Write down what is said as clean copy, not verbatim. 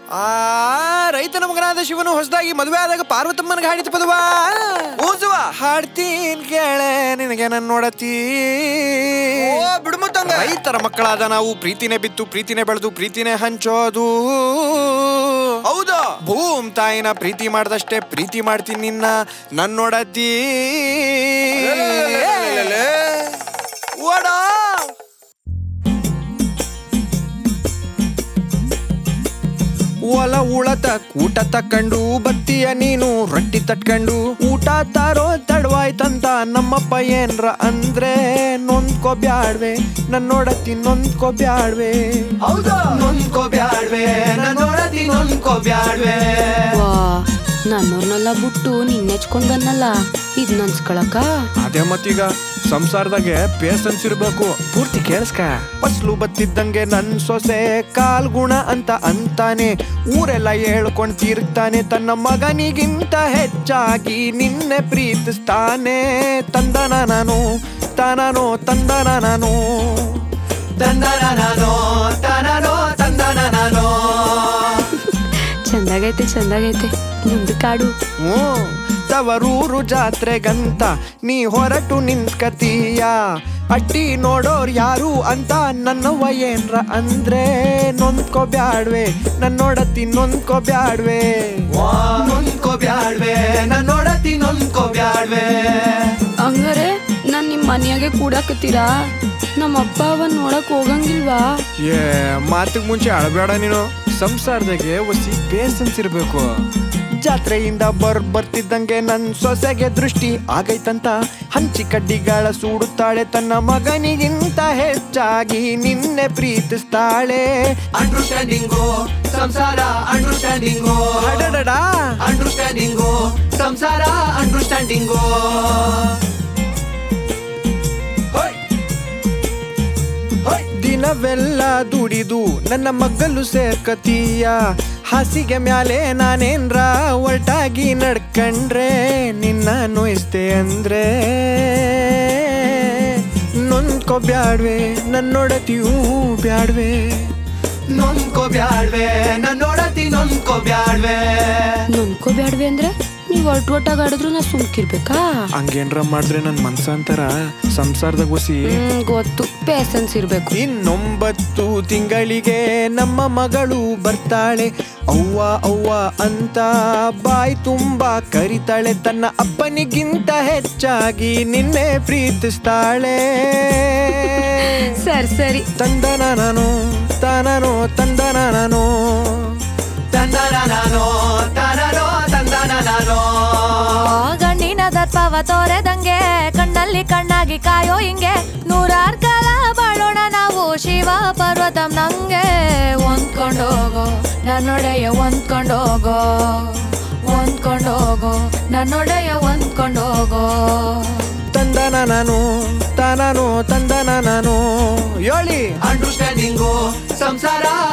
ಆ ರೈತನ ಮಗನಾದ ಶಿವನು ಹೊಸದಾಗಿ ಮದುವೆ ಆದಾಗ ಪಾರ್ವತಮ್ಮನಿಗೆ ಹಾಡಿತು ಪದವಾ ಓಸುವ ಹಾಡ್ತೀನ್ ಕೇಳೆ ನಿನಗೆ ನನ್ನ ನೋಡತಿ ಬಿಡುಮತ್ತಂಗ ರೈತರ ಮಕ್ಕಳಾದ ನಾವು ಪ್ರೀತಿನೇ ಬಿತ್ತು ಪ್ರೀತಿನೇ ಬೆಳೆದು ಪ್ರೀತಿನೇ ಹಂಚೋದು. ಹೌದು, ಭೂಮ್ ತಾಯಿನ ಪ್ರೀತಿ ಮಾಡ್ದಷ್ಟೇ ಪ್ರೀತಿ ಮಾಡ್ತೀನಿ ನಿನ್ನ ನನ್ನ ನೋಡತಿ. ಓಡೋ ಒಲ ಉಳತ ಊಟ ತಕ್ಕಂಡು ಬತ್ತಿಯ ನೀನು ರೊಟ್ಟಿ ತಟ್ಕಂಡು ಊಟ ತಾರೋ ತಡವಾಯ್ತಂತ ನಮ್ಮಪ್ಪ ಏನ್ರ ಅಂದ್ರೆ ನೊಂದ್ಕೋ ಬ್ಯಾಡ್ವೆ ನನ್ನ ನೋಡತಿ ನೊಂದ್ಕೋ ಬ್ಯಾಡ್ವೆ. ಹೌದು, ನೊಂದ್ಕೋ ಬ್ಯಾಡ್ವೆ ನನ್ನ ನೋಡತಿ ನೊಂದ್ಕೋ ಬ್ಯಾಡ್ವೆ. ವಾ ನನ್ನೋರ್ನೆಲ್ಲ ಬಿಟ್ಟು ನಿನ್ನೆಚ್ಕೊಂಡ್ ಬಂದಲ್ಲ ಇದ್ ನನ್ಸ್ಕೊಳಕ. ಅದೇ ಮತ್ತೀಗ ಸಂಸಾರದಾಗೆ ಪೇಸನ್ಸ್ ಇರ್ಬೇಕು. ಪೂರ್ತಿ ಕೇಳಿಸ್ಕ. ಫಸ್ಲು ಬತ್ತಿದ್ದಂಗೆ ನನ್ ಸೊಸೆ ಕಾಲ್ ಗುಣ ಅಂತ ಅಂತಾನೆ ಊರೆಲ್ಲ ಹೇಳ್ಕೊಂಡ್ ತಿರುಗ್ತಾನೆ. ತನ್ನ ಮಗನಿಗಿಂತ ಹೆಚ್ಚಾಗಿ ನಿನ್ನೆ ಪ್ರೀತಿಸ್ತಾನೆ. ತಂದನ ನಾನು ತಾನೋ ತಂದನ ನಾನು ತಂದನ ನಾನು ತಾನೋ ತಂದನ ನಾನು. ಚಂದಾಗೈತೆ ಚಂದಾಗೈತೆ ಮುಂದೆ ಕಾಡು. ತವರೂರು ಜಾತ್ರೆಗಂತ ನೀ ಹೊರಟು ನಿಂತ್ಕತೀಯ. ಅಟ್ಟಿ ನೋಡೋರ್ ಯಾರು ಅಂತ ನನ್ನವ್ವ ಏನ್ರ ಅಂದ್ರೆ ನೊಂದ್ಕೋ ಬ್ಯಾಡ್ವೆ ನನ್ನ ನೋಡತಿ ನೊಂದ್ಕೋ ಬ್ಯಾಡ್ವೆ. ನೊಂದ್ಕೋ ಬ್ಯಾಡ್ವೆ ನನ್ನ ನೋಡತಿ ನೊಂದ್ಕೋ ಬ್ಯಾಡ್ವೆ. ಹಂಗಾರೆ ನಾನ್ ನಿಮ್ ಮನೆಯಾಗೆ ಕೂಡಾಕತ್ತೀರಾ? ನಮ್ಮ ಅಪ್ಪ ಅವನ್ ನೋಡಕ್ ಹೋಗಂಗಿಲ್ವಾ? ಮಾತಿಗೆ ಮುಂಚೆ ಅಳಬೇಡ ನೀನು. ಸಂಸಾರದಾಗೆ ಒಸಿ ಪೇಸನ್ಸ್ ಇರ್ಬೇಕು. ಜಾತ್ರೆಯಿಂದ ಬರ್ತಿದ್ದಂಗೆ ನನ್ ಸೊಸೆಗೆ ದೃಷ್ಟಿ ಆಗೈತಂತ ಹಂಚಿ ಕಡ್ಡಿಗಳ ಸೂಡುತ್ತಾಳೆ. ತನ್ನ ಮಗನಿಗಿಂತ ಹೆಚ್ಚಾಗಿ ನಿನ್ನೆ ಪ್ರೀತಿಸ್ತಾಳೆ. ಅಂಡರ್ಸ್ಟ್ಯಾಂಡಿಂಗು ಸಂಸಾರ, ಅಂಡರ್ಸ್ಟ್ಯಾಂಡಿಂಗು ಅಡಡಡ ಅಂಡರ್ಸ್ಟ್ಯಾಂಡಿಂಗು ಸಂಸಾರ, ಅಂಡರ್ಸ್ಟ್ಯಾಂಡಿಂಗು. ದಿನವೆಲ್ಲ ದುಡಿದು ನನ್ನ ಮಗ್ಗಲು ಸೇರ್ಕತೀಯ. ಹಾಸಿಗೆ ಮ್ಯಾಲೆ ನಾನೇನ್ರ ಒಟ್ಟಾಗಿ ನಡ್ಕಂಡ್ರೆ ನಿನ್ನ ನೋಯಿಸ್ತೆ ಅಂದ್ರೆ ನೊಂದ್ಕೋ ಬ್ಯಾಡ್ವೆ ನನ್ನ ನೋಡತಿಯೂ ಬ್ಯಾಡ್ವೆ. ನೊಂದ್ಕೋ ಬ್ಯಾಡ್ವೆ ನನ್ನ ನೋಡತಿ ನೊಂದ್ಕೋ ಬ್ಯಾಡ್ವೆ. ನೊಂದ್ಕೋ ಬ್ಯಾಡ್ವೆ ಅಂದ್ರೆ ನೀವ್ ಒಟ್ಟಾಗಿ ಆಡಿದ್ರು ನಾ ಸುಮ್ಕಿರ್ಬೇಕಾ? ಹಂಗೇನ್ರ ಮಾಡಿದ್ರೆ ನನ್ ಮನ್ಸಂತರ ಸಂಸಾರದಾಗ ಒಸಿ ಗೊತ್ತು, ಪೇಸನ್ಸ್ ಇರ್ಬೇಕು. 9 ತಿಂಗಳಿಗೆ ನಮ್ಮ ಮಗಳು ಬರ್ತಾಳೆ. ಅವ್ವ ಅವ್ವ ಅಂತ ಬಾಯಿ ತುಂಬಾ ಕರಿತಾಳೆ. ತನ್ನ ಅಪ್ಪನಿಗಿಂತ ಹೆಚ್ಚಾಗಿ ನಿನ್ನೆ ಪ್ರೀತಿಸ್ತಾಳೆ. ಸರಿ ತಂದನ ನಾನು ತಾನೋ ತಂದನ ನಾನು ತಂದನ ನಾನು ತಾನೋ ತಂದನ ನಾನು. ಗಂಡಿನ ದರ್ಪವ ತೋರೆದಂಗೆ ಕಣ್ಣಲ್ಲಿ ಕಣ್ಣಾಗಿ ಕಾಯೋ ಹಿಂಗೆ ನೂರಾರು ಕಾಲ ಬಾಳೋಣ ನಾವು ಶಿವ ಪರ್ವತಂ ನಂಗೆ. ಹೊಂದ್ಕೊಂಡೋಗೋ ನನ್ನೊಡೆಯ ಹೊಂದ್ಕೊಂಡೋಗೋ ಹೊಂದ್ಕೊಂಡೋಗೋ ನನ್ನೊಡೆಯ ಹೊಂದ್ಕೊಂಡೋಗೋ. ತಂದನ ನಾನು ತಾನೋ ತಂದನ ನಾನು. ಯೋಳಿ ಅಂಡರ್ಸ್ಟ್ಯಾಂಡಿಂಗು ಸಂಸಾರ,